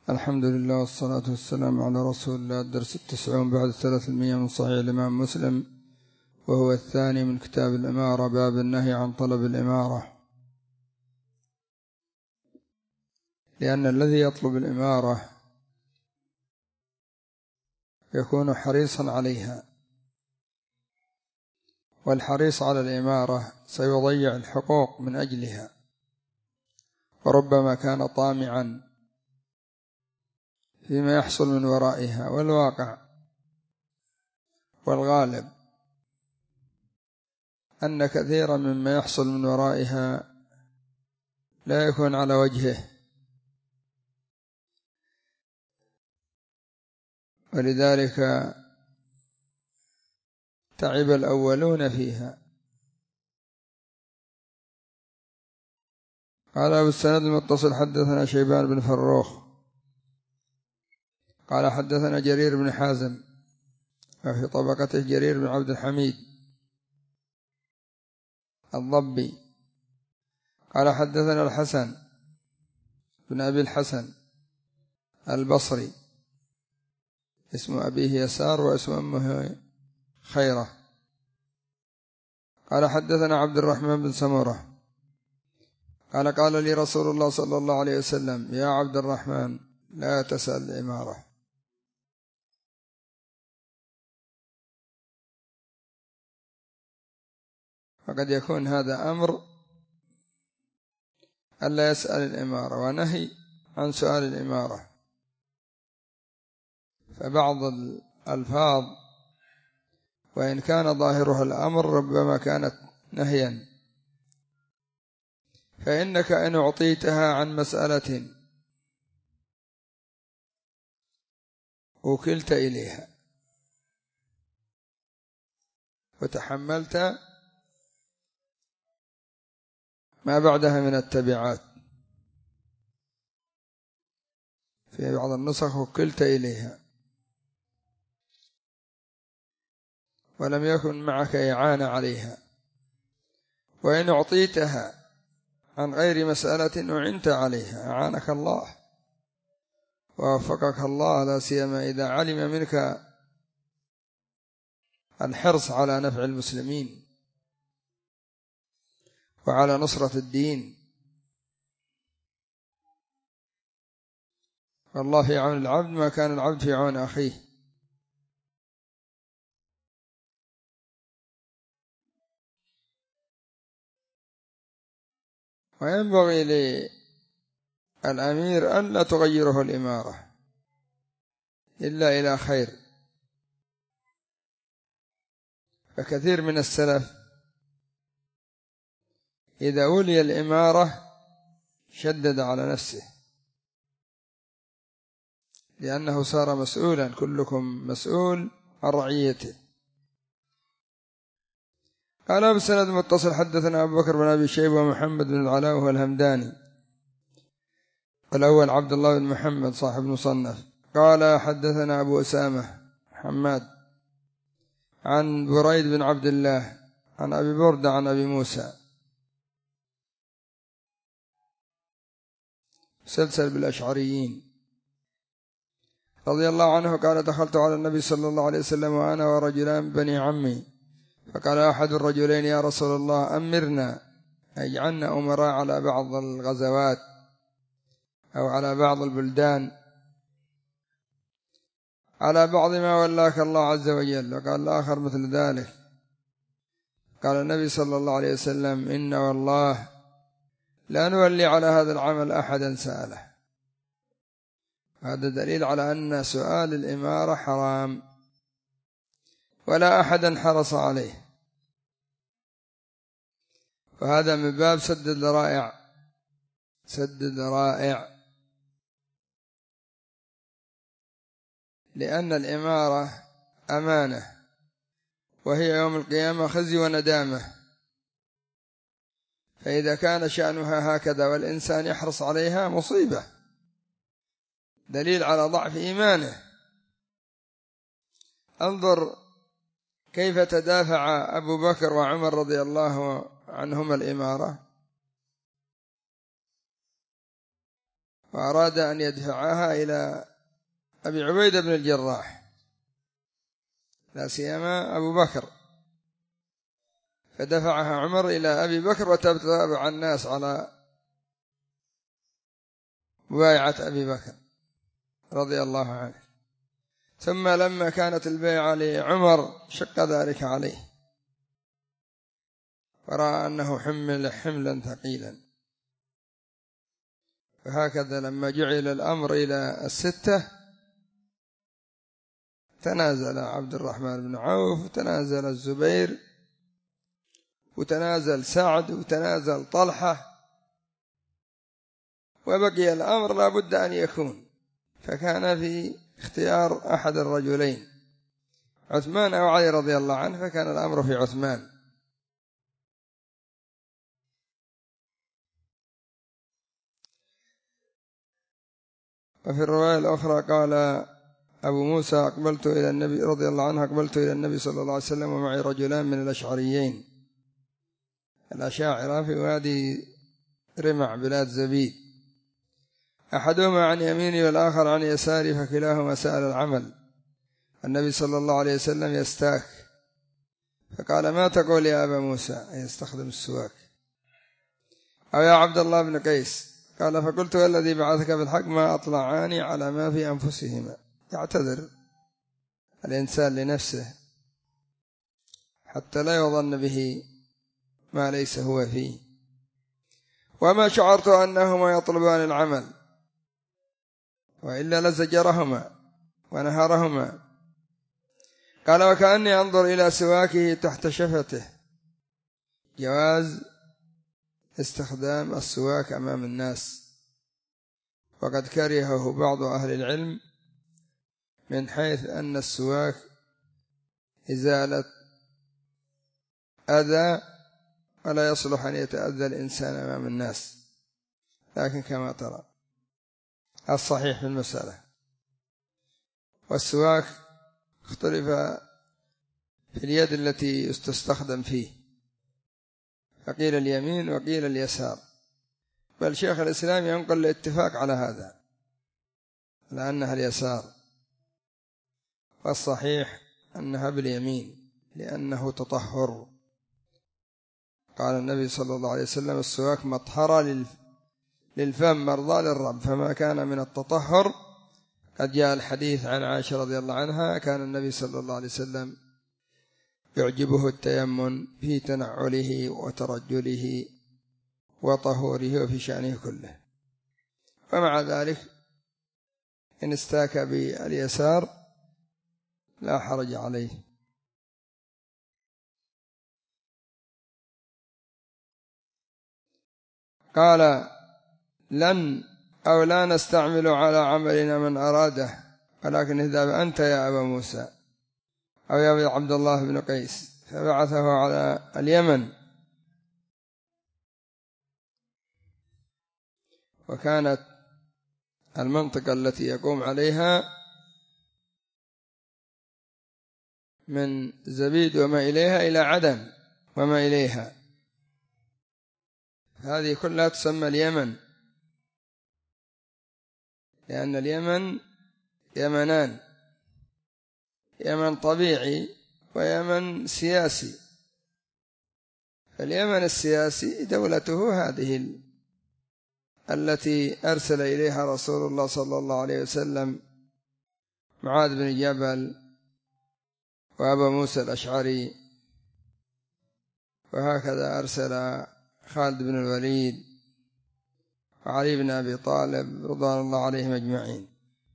الحمد لله والصلاة والسلام على رسول الله. الدرس 90 بعد 300 من صحيح الإمام مسلم، وهو الثاني من كتاب الإمارة، باب النهي عن طلب الإمارة. لأن الذي يطلب الإمارة يكون حريصا عليها، والحريص على الإمارة سيضيع الحقوق من أجلها، وربما كان طامعا فيما يحصل من ورائها. والواقع والغالب أن كثيرا مما يحصل من ورائها لا يكون على وجهه، ولذلك تعب الأولون فيها. قال بالسند المتصل حدثنا شيبان بن فروخ قال حدثنا جرير بن حازم، وفي طبقته جرير بن عبد الحميد الضبي قال حدثنا الحسن بن أبي الحسن البصري، اسم أبيه يسار واسم أمه خيرة، قال حدثنا عبد الرحمن بن سمرة قال قال لي رسول الله صلى الله عليه وسلم: يا عبد الرحمن، لا تسأل الإمارة. فقد يكون هذا أمر ألا يسأل الإمارة، ونهي عن سؤال الإمارة. فبعض الألفاظ وإن كان ظاهرها الأمر ربما كانت نهيا، فإنك إن أعطيتها عن مسألة وكلت إليها وتحملت ما بعدها من التبعات، في بعض النسخ وكلت إليها ولم يكن معك إعانة عليها، وإن أعطيتها عن غير مسألة أعنت عليها أعانك الله ووفقك الله، لا سيما إذا علم منك الحرص على نفع المسلمين وعلى نصرة الدين. والله في عون العبد ما كان العبد في عون أخيه. وينبغي للأمير أن لا تغيره الإمارة إلا إلى خير. فكثير من السلف إذا ولي الإمارة شدد على نفسه، لأنه صار مسؤولا، كلكم مسؤول عن رعيته. قال بسند متصل حدثنا أبو بكر بن أبي شيبة ومحمد بن العلاء وهو الهمداني، والأول عبد الله بن محمد صاحب مصنف، قال حدثنا أبو أسامة حماد عن بريد بن عبد الله عن أبي بردة عن أبي موسى، سلسل بالأشعريين رضي الله عنه قال: دخلت على النبي صلى الله عليه وسلم وأنا ورجلان بني عمي، فقال أحد الرجلين: يا رسول الله، أمرنا، اجعلنا أمراء على بعض الغزوات أو على بعض البلدان، على بعض ما ولاك الله عز وجل. وقال الآخر مثل ذلك. قال النبي صلى الله عليه وسلم: إن والله لا نولي على هذا العمل أحدا سأله. هذا دليل على أن سؤال الإمارة حرام، ولا أحدا حرص عليه، وهذا من باب سد الذرائع. سد الذرائع، لأن الإمارة أمانة، وهي يوم القيامة خزي وندامة. فإذا كان شأنها هكذا والإنسان يحرص عليها مصيبة، دليل على ضعف إيمانه. انظر كيف تدافع أبو بكر وعمر رضي الله عنهما الإمارة، وأراد أن يدفعها إلى أبي عبيدة بن الجراح، لا سيما أبو بكر، فدفعها عمر إلى أبي بكر، وتتابع الناس على مبايعة أبي بكر رضي الله عنه. ثم لما كانت البيعة لعمر شق ذلك عليه، فرأى أنه حمل حملا ثقيلا، فهكذا لما جعل الأمر إلى 6 تنازل عبد الرحمن بن عوف، وتنازل الزبير، وتنازل سعد، وتنازل طلحة، وبقي الأمر لا بد أن يكون، فكان في اختيار أحد الرجلين، عثمان أو علي رضي الله عنه، فكان الأمر في عثمان. وفي الرواية الأخرى قال أبو موسى أقبلت إلى النبي رضي الله عنه، أقبلت إلى النبي صلى الله عليه وسلم ومعي رجلان من الأشعريين، الأشاعرة في وادي رمع بلاد زبيد، أحدهما عن يميني والآخر عن يساري، فكلاهما سأل العمل. النبي صلى الله عليه وسلم يستاك، فقال ما تقول يا أبا موسى؟ يستخدم السواك. أو يا عبد الله بن قيس؟ قال فقلت الذي بعثك بالحق ما أطلعاني على ما في أنفسهما. يعتذر الإنسان لنفسه حتى لا يظن به ما ليس هو فيه. وما شعرت أنهما يطلبان العمل، وإلا لزجرهما ونهرهما. قال وكأني أنظر إلى سواكه تحت شفته، جواز استخدام السواك أمام الناس، وقد كرهه بعض أهل العلم من حيث أن السواك إزالة أذى، ولا يصلح أن يتأذى الإنسان أمام الناس، لكن كما ترى الصحيح في المسألة. والسواك اختلف في اليد التي تستخدم فيه، فقيل اليمين وقيل اليسار، بل شيخ الإسلام ينقل الاتفاق على هذا، لأنها اليسار، والصحيح أنها باليمين لأنه تطهر. قال النبي صلى الله عليه وسلم السواك مطهرة للفم مرضى للرب، فما كان من التطهر. قد جاء الحديث عن عائشة رضي الله عنها كان النبي صلى الله عليه وسلم يعجبه التيمم في تنعله وترجله وطهوره وفي شأنه كله، ومع ذلك إن استاك باليسار لا حرج عليه. قال لن أو لا نستعمل على عملنا من أراده، ولكن اذهب أنت يا أبا موسى أو يا عبد الله بن قيس، فبعثه على اليمن. وكانت المنطقة التي يقوم عليها من زبيد وما إليها إلى عدن وما إليها، هذه كلها تسمى اليمن، لأن اليمن يمنان، يمن طبيعي ويمن سياسي. فاليمن السياسي دولته هذه التي أرسل إليها رسول الله صلى الله عليه وسلم معاذ بن جبل وأبا موسى الأشعري، وهكذا أرسل خالد بن الوليد وعلي بن أبي طالب رضوان الله عليهم أجمعين.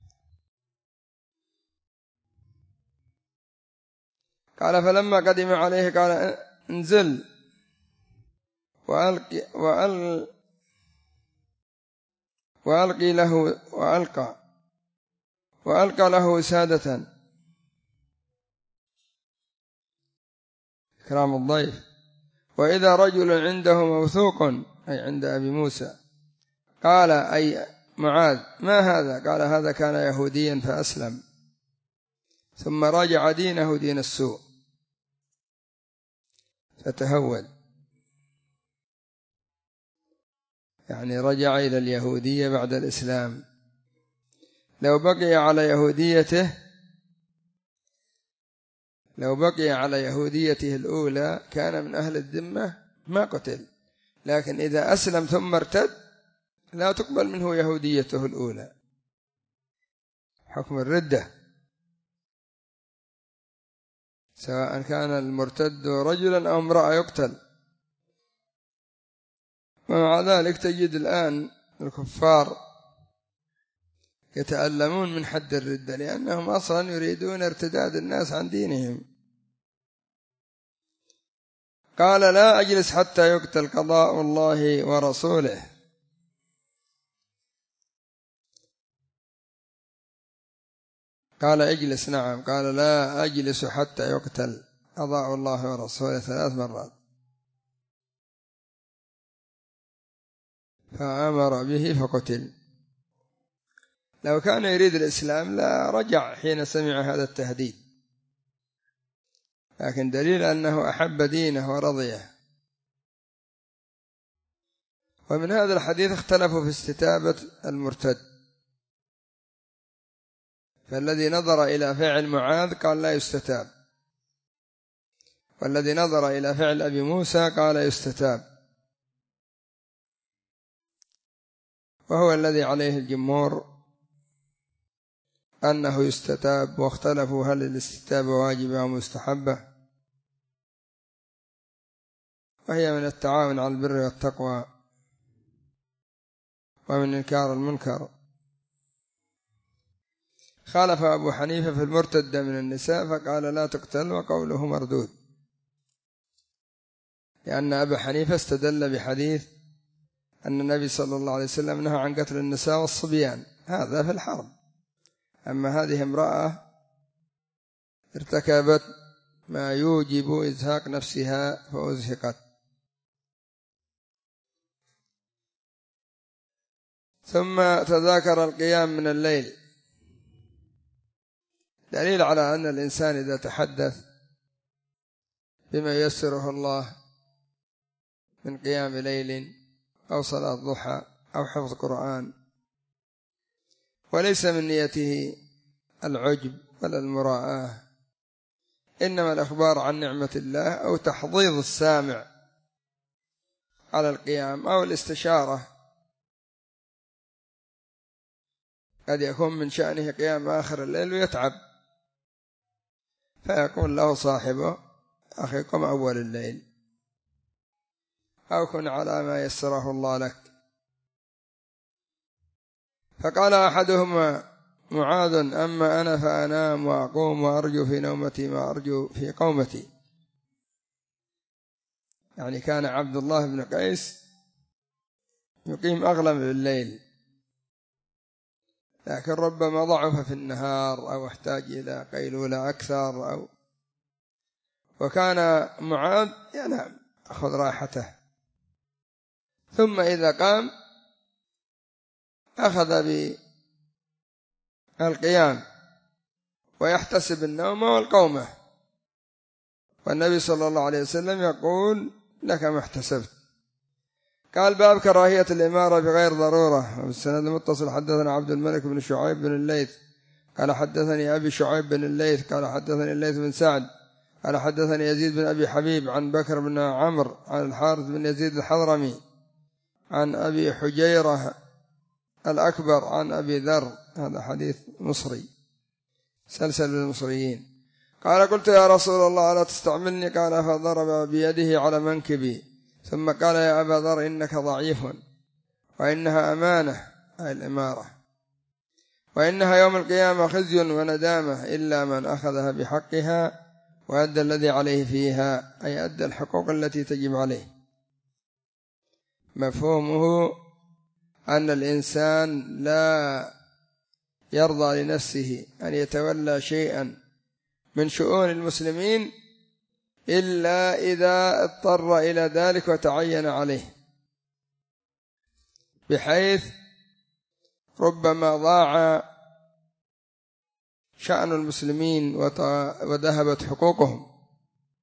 قال فلما قدم عليه قال انزل وألقي له وألقى له وسادة إكرام الضيف. وإذا رجل عنده موثوق، أي عند أبي موسى، قال أي معاذ ما هذا؟ قال هذا كان يهوديا فأسلم ثم راجع دينه دين السوء فتهود. يعني رجع إلى اليهودية بعد الإسلام. لو بقي على يهوديته الأولى كان من أهل الذمة ما قتل، لكن إذا أسلم ثم ارتد لا تقبل منه يهوديته الأولى، حكم الردة، سواء كان المرتد رجلا أو امرأة يقتل. ومع ذلك تجد الآن الكفار يتألمون من حد الردة، لأنهم أصلا يريدون ارتداد الناس عن دينهم. قال لا أجلس حتى يقتل قضاء الله ورسوله. قال اجلس، نعم، قال لا أجلس حتى يقتل قضاء الله ورسوله 3 مرات، فأمر به فقتل. لو كان يريد الإسلام لا رجع حين سمع هذا التهديد، لكن دليل أنه أحب دينه ورضيه. ومن هذا الحديث اختلفوا في استتابة المرتد، فالذي نظر إلى فعل معاذ قال لا يستتاب، والذي نظر إلى فعل أبي موسى قال يستتاب، وهو الذي عليه الجمهور أنه يستتاب. واختلفوا هل الاستتابة واجبة أو مستحبة، وهي من التعاون على البر والتقوى ومن إنكار المنكر. خالف أبو حنيفة في المرتد من النساء فقال لا تقتل، وقوله مردود، لأن أبا حنيفة استدل بحديث أن النبي صلى الله عليه وسلم نهى عن قتل النساء والصبيان، هذا في الحرب. أما هذه امرأة ارتكبت ما يوجب إزهاق نفسها فأزهقت. ثم تذاكر القيام من الليل، دليل على أن الإنسان إذا تحدث بما ييسره الله من قيام ليل أو صلاة ضحى أو حفظ قرآن، وليس من نيته العجب ولا المراءة، إنما الأخبار عن نعمة الله أو تحضيض السامع على القيام أو الاستشارة. قد يكون من شأنه قيام آخر الليل ويتعب، فيقول له صاحبه أخي قم أول الليل، أو كن على ما يسره الله لك. فقال أحدهما معاذ أما أنا فأنام وأقوم وأرجو في نومتي ما أرجو في قومتي. يعني كان عبد الله بن قيس يقيم أغلب الليل، لكن ربما ضعف في النهار أو احتاج إلى قيلولة أكثر وكان معاذ ينام أخذ راحته، ثم إذا قام أخذ بالقيام ويحتسب النوم والقومة، والنبي صلى الله عليه وسلم يقول لك ما احتسبت. قال باب كراهية الإمارة بغير ضرورة. والسند المتصل حدثنا عبد الملك بن شعيب بن الليث قال حدثني أبي شعيب بن الليث قال حدثني الليث بن سعد قال حدثني يزيد بن أبي حبيب عن بكر بن عمرو عن الحارث بن يزيد الحضرمي عن أبي حجيرة الأكبر عن أبي ذر، هذا حديث مصري سلسل بالمصريين. قال قلت يا رسول الله ألا تستعملني؟ قال فضرب بيده على منكبي ثم قال يا أبا ذر إنك ضعيف، وإنها أمانة أي الإمارة، وإنها يوم القيامة خزي وندامة إلا من أخذها بحقها وأدى الذي عليه فيها، أي أدى الحقوق التي تجب عليه. مفهومه أن الإنسان لا يرضى لنفسه أن يتولى شيئا من شؤون المسلمين إلا إذا اضطر إلى ذلك وتعين عليه، بحيث ربما ضاع شأن المسلمين وذهبت حقوقهم،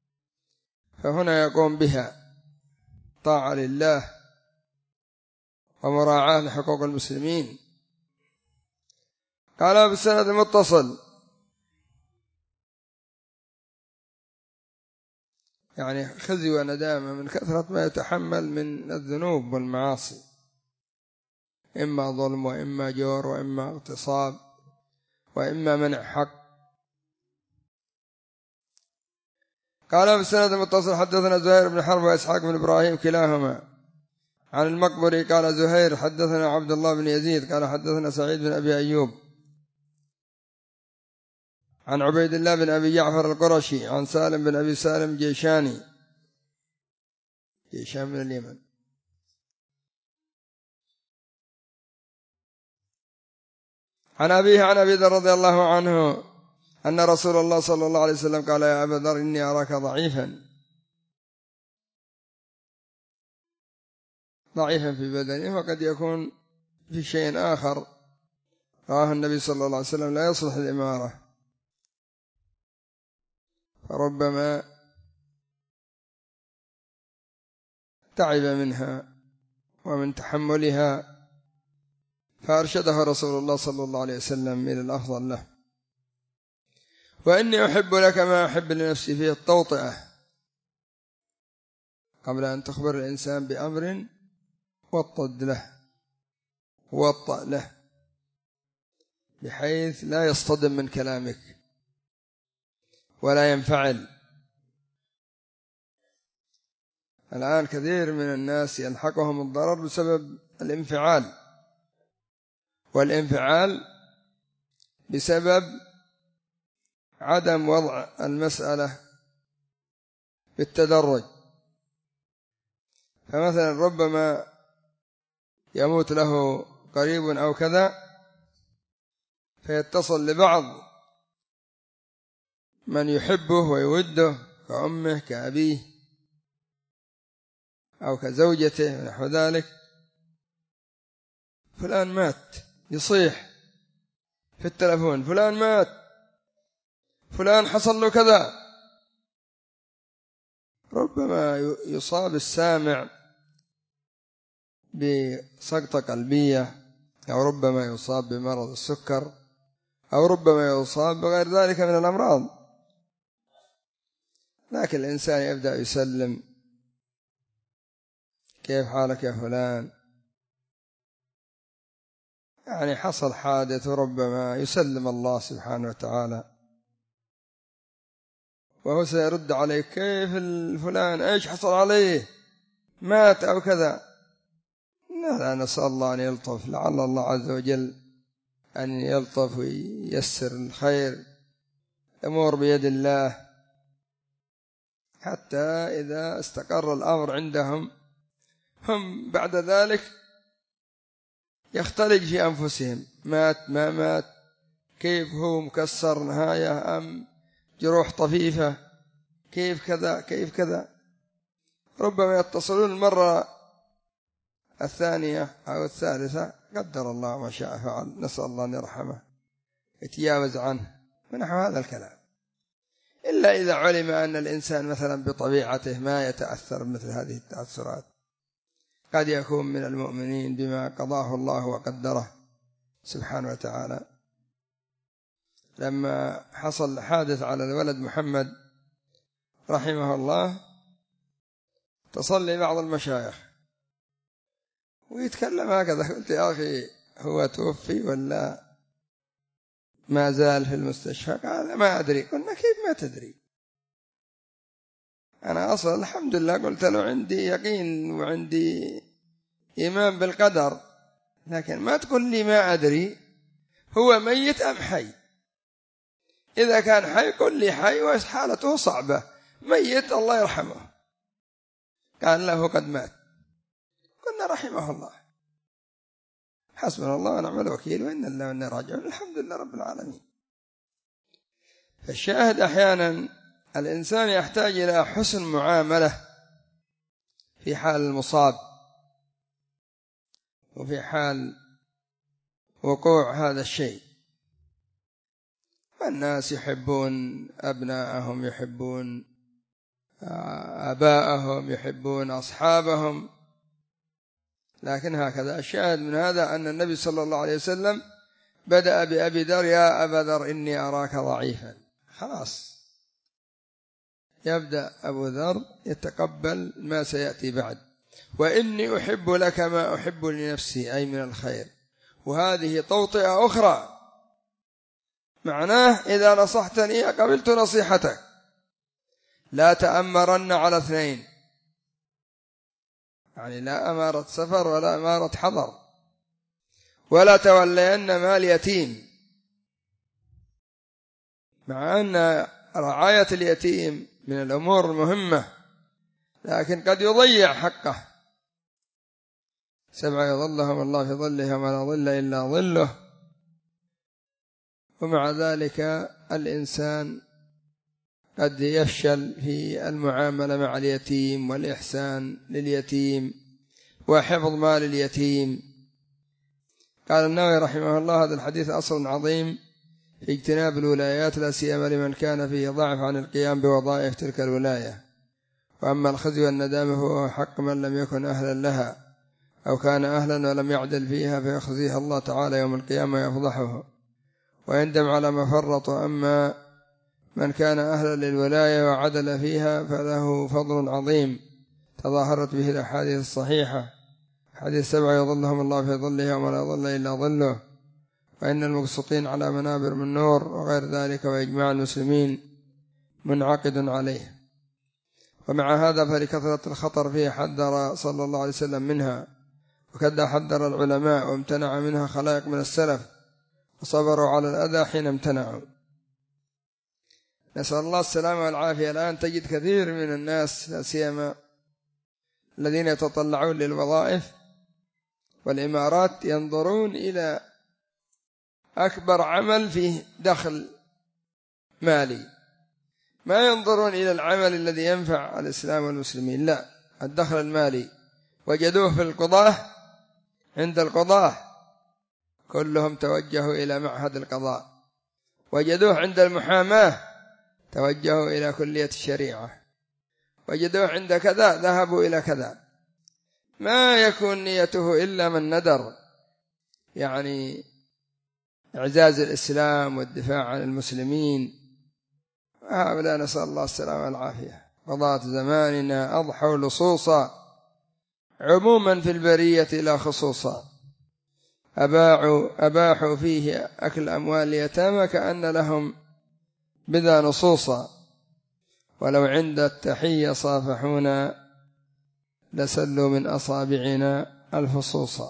فهنا يقوم بها طاعة لله ومراعاة لحقوق المسلمين. قال بالسند المتصل يعني خزي وندامة من كثرة ما يتحمل من الذنوب والمعاصي، إما ظلم وإما جور وإما اغتصاب وإما منع حق. قال بالسند المتصل حدثنا زهير بن حرب وإسحاق بن إبراهيم كلاهما عن المقبري قال زهير حدثنا عبد الله بن يزيد قال حدثنا سعيد بن أبي أيوب عن عبيد الله بن أبي جعفر القرشي عن سالم بن أبي سالم جيشان من اليمن عن أبيه عن أبي ذر رضي الله عنه أن رسول الله صلى الله عليه وسلم قال يا أبا ذر إني أراك ضعيفا في بدنه، وقد يكون في شيء آخر راه النبي صلى الله عليه وسلم لا يصلح الإمارة، فربما تعب منها ومن تحملها، فأرشده رسول الله صلى الله عليه وسلم إلى الأفضل له. وإني أحب لك ما أحب لنفسي فيه التوطئة قبل أن تخبر الإنسان بأمر وطأ له بحيث لا يصطدم من كلامك ولا ينفعل. الآن كثير من الناس يلحقهم الضرر بسبب الانفعال، والانفعال بسبب عدم وضع المسألة بالتدرج. فمثلا ربما يموت له قريب أو كذا، فيتصل لبعض من يحبه ويوده كأمه كأبيه أو كزوجته ونحو ذلك، فلان مات، يصيح في التلفون فلان مات، فلان حصل له كذا. ربما يصاب السامع بسقطة قلبية، أو ربما يصاب بمرض السكر، أو ربما يصاب بغير ذلك من الأمراض. لكن الإنسان يبدأ يسلم، كيف حالك يا فلان، يعني حصل حادث، وربما يسلم الله سبحانه وتعالى، وهو سيرد عليك كيف الفلان إيش حصل عليه، مات أو كذا. لا نسأل الله أن يلطف، لعل الله عز وجل أن يلطف وييسر الخير، الأمور بيد الله، حتى إذا استقر الأمر عندهم هم بعد ذلك يختلج في أنفسهم، مات ما مات، كيف هو مكسر نهاية أم جروح طفيفة، كيف كذا كيف كذا. ربما يتصلون المرة الثانية أو الثالثة، قدر الله ما شاء فعل، نسأل الله أن يرحمه يتجاوز عنه ونحو هذا الكلام. إلا إذا علم أن الإنسان مثلا بطبيعته ما يتأثر مثل هذه التأثرات، قد يكون من المؤمنين بما قضاه الله وقدره سبحانه وتعالى. لما حصل حادث على الولد محمد رحمه الله، تصلي بعض المشايخ ويتكلم هكذا، قلت يا أخي هو توفي ولا ما زال في المستشفى؟ قال ما أدري. قلنا كيف ما تدري؟ أنا أصلا الحمد لله قلت له عندي يقين وعندي إيمان بالقدر، لكن ما تقول لي ما أدري هو ميت أم حي. إذا كان حي قل لي حي وحالته صعبة، ميت الله يرحمه. قال له قد مات. قلنا رحمه الله، حسبنا الله ونعم الوكيل، وإنا لله وإنا راجعون، الحمد لله رب العالمين. فالشاهد أحيانا الإنسان يحتاج إلى حسن معاملة في حال المصاب وفي حال وقوع هذا الشيء. الناس يحبون أبناءهم، يحبون آباءهم، يحبون أصحابهم، لكن هكذا. الشاهد من هذا أن النبي صلى الله عليه وسلم بدأ بأبي ذر: يا أبا ذر إني أراك ضعيفا. خلاص يبدأ أبو ذر يتقبل ما سيأتي بعد. وإني أحب لك ما أحب لنفسي، أي من الخير. وهذه توطئة أخرى، معناه إذا نصحتني قبلت نصيحتك، لا تأمرن على اثنين، يعني لا أمارة سفر ولا أمارة حضر، ولا تولين مال يتيم، مع أن رعاية اليتيم من الأمور المهمة، لكن قد يضيع حقه. 7 يظلهم الله في ظله ولا ظل إلا ظله. ومع ذلك الإنسان قد يفشل في المعاملة مع اليتيم والإحسان لليتيم وحفظ مال اليتيم. قال النووي رحمه الله: هذا الحديث أصل عظيم في اجتناب الولايات، لا سيما لمن كان فيه ضعف عن القيام بوظائف تلك الولاية. وأما الخزي والندامة فهو حق من لم يكن أهلا لها، أو كان أهلا ولم يعدل فيها، فيخزيها الله تعالى يوم القيامة ويفضحه ويندم على ما فرط. أما من كان أهلا للولاية وعدل فيها فله فضل عظيم تظاهرت به الأحاديث الصحيحة. حديث 7 يظلهم الله في ظله ولا ظل إلا ظله، وإن المقسطين على منابر من نور، وغير ذلك، وإجماع المسلمين منعقد عليه. ومع هذا فلكثرة الخطر فيه حذر صلى الله عليه وسلم منها، وكذا حذر العلماء، وامتنع منها خلائق من السلف وصبروا على الأذى حين امتنعوا. نسأل الله السلامة والعافية. الآن تجد كثير من الناس لا سيما الذين يتطلعون للوظائف والإمارات ينظرون إلى أكبر عمل فيه دخل مالي، ما ينظرون إلى العمل الذي ينفع الإسلام والمسلمين، لا، الدخل المالي. وجدوه في القضاة، عند القضاة كلهم توجهوا إلى معهد القضاء، وجدوه عند المحاماة توجهوا إلى كلية الشريعة، وجدوه عند كذا ذهبوا إلى كذا. ما يكون نيته إلا من ندر، يعني إعزاز الإسلام والدفاع عن المسلمين. هؤلاء نسأل الله السلامة والعافية. قضاة زماننا أضحوا لصوصا عموما في البرية لا خصوصا، أباحوا فيه أكل أموال اليتامى كأن لهم بذا نصوصا، ولو عند التحية صافحونا لسلوا من أصابعنا الفصوصا.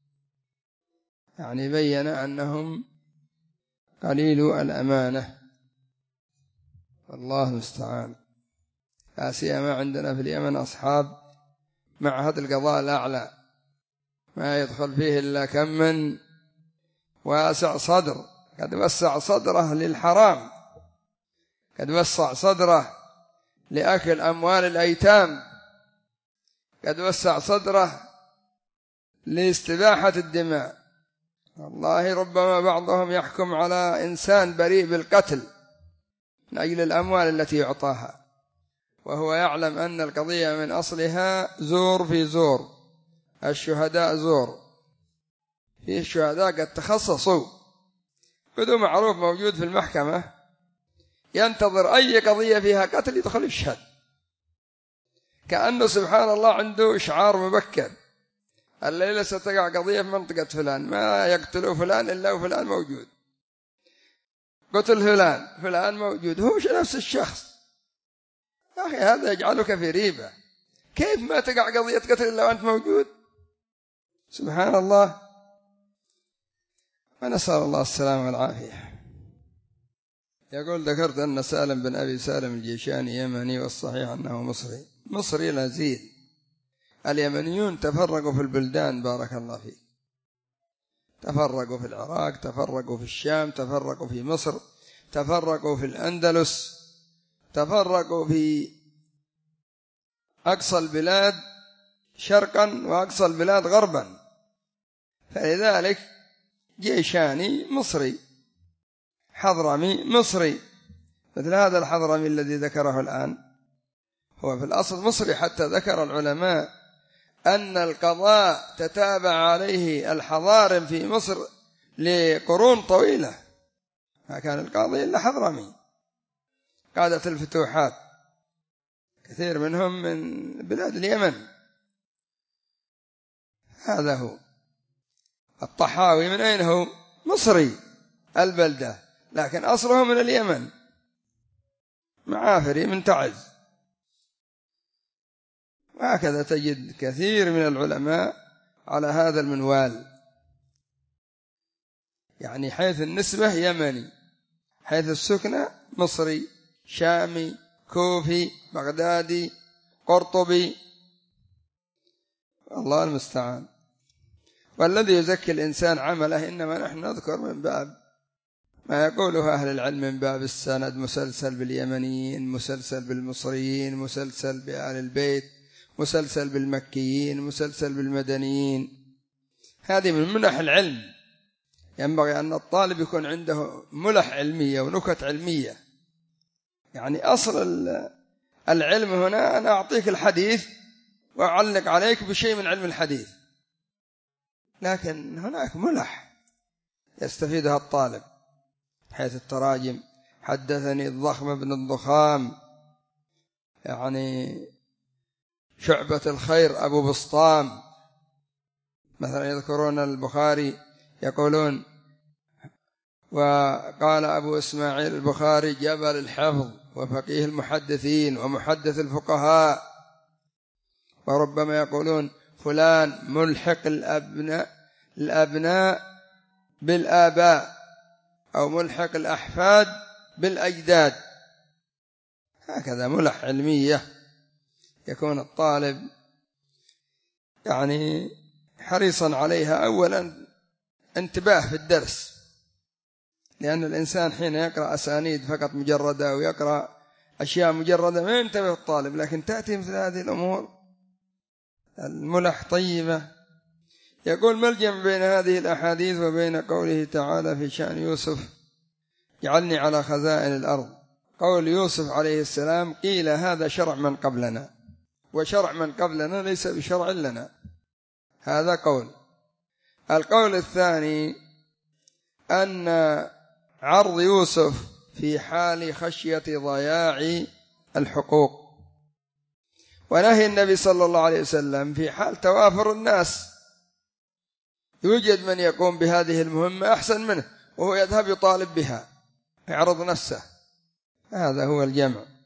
يعني بين أنهم قليل الأمانة، والله المستعان. لا سيما عندنا في اليمن أصحاب معهد القضاء الأعلى ما يدخل فيه إلا كم من واسع صدر، قد وسع صدره للحرام، قد وسع صدره لأكل أموال الأيتام، قد وسع صدره لاستباحة الدماء. والله ربما بعضهم يحكم على إنسان بريء بالقتل من أجل الأموال التي يعطاها، وهو يعلم أن القضية من أصلها زور في زور، الشهداء زور. فيه الشهداء قد تخصصوا، بدو معروف موجود في المحكمة ينتظر أي قضية فيها قتل يدخل يشهد، كأنه سبحان الله عنده إشعار مبكر: الليلة ستقع قضية في منطقة فلان، ما يقتلوا فلان إلا وفلان موجود، قتل فلان موجود، هو نفس الشخص. يا أخي هذا يجعلك في ريبة، كيف ما تقع قضية قتل إلا وأنت موجود؟ سبحان الله. ونسأل الله السلامة والعافية. يقول: ذكرت أن سالم بن أبي سالم الجيشاني يمني، والصحيح أنه مصري لزيد. اليمنيون تفرقوا في البلدان، بارك الله فيك، تفرقوا في العراق، تفرقوا في الشام، تفرقوا في مصر، تفرقوا في الأندلس، تفرقوا في أقصى البلاد شرقا وأقصى البلاد غربا. فلذلك جيشاني مصري، حضرمي مصري، مثل هذا الحضرمي الذي ذكره الآن هو في الأصل مصري، حتى ذكر العلماء أن القضاء تتابع عليه الحضارم في مصر لقرون طويلة، ما كان القاضي إلا حضرمي، قادة الفتوحات كثير منهم من بلاد اليمن. هذا هو الطحاوي، من أين هو؟ مصري البلدة، لكن أصله من اليمن، معافري من تعز. وهكذا تجد كثير من العلماء على هذا المنوال، يعني حيث النسبة يمني، حيث السكنة مصري، شامي، كوفي، بغدادي، قرطبي، الله المستعان. والذي يزكي الإنسان عمله إنما نحن نذكر من باب ما يقوله أهل العلم، من باب السند، مسلسل باليمنيين، مسلسل بالمصريين، مسلسل بأهل البيت، مسلسل بالمكيين، مسلسل بالمدنيين. هذه من منح العلم، ينبغي أن الطالب يكون عنده ملح علمية ونكت علمية. يعني أصل العلم هنا أنا أعطيك الحديث وأعلق عليك بشيء من علم الحديث، لكن هناك ملح يستفيدها الطالب، حيث التراجم. حدثني الضخم بن الضخام، يعني شعبة الخير أبو بسطام مثلا، يذكرون البخاري يقولون وقال أبو إسماعيل البخاري جبل الحفظ وفقيه المحدثين ومحدث الفقهاء. وربما يقولون فلان ملحق الأبناء بالآباء، أو ملحق الأحفاد بالأجداد. هكذا ملح علمية يكون الطالب يعني حريصا عليها. أولا انتباه في الدرس، لأن الإنسان حين يقرأ أسانيد فقط مجردة ويقرأ أشياء مجردة ما ينتبه الطالب، لكن تأتي مثل هذه الأمور الملح طيبة. يقول ما الجمع بين هذه الأحاديث وبين قوله تعالى في شأن يوسف جعلني على خزائن الأرض؟ قول يوسف عليه السلام قيل هذا شرع من قبلنا، وشرع من قبلنا ليس بشرع لنا، هذا قول. القول الثاني أن عرض يوسف في حال خشية ضياع الحقوق، ونهي النبي صلى الله عليه وسلم في حال توافر الناس، يوجد من يقوم بهذه المهمة أحسن منه وهو يذهب يطالب بها، يعرض نفسه. هذا هو الجمع.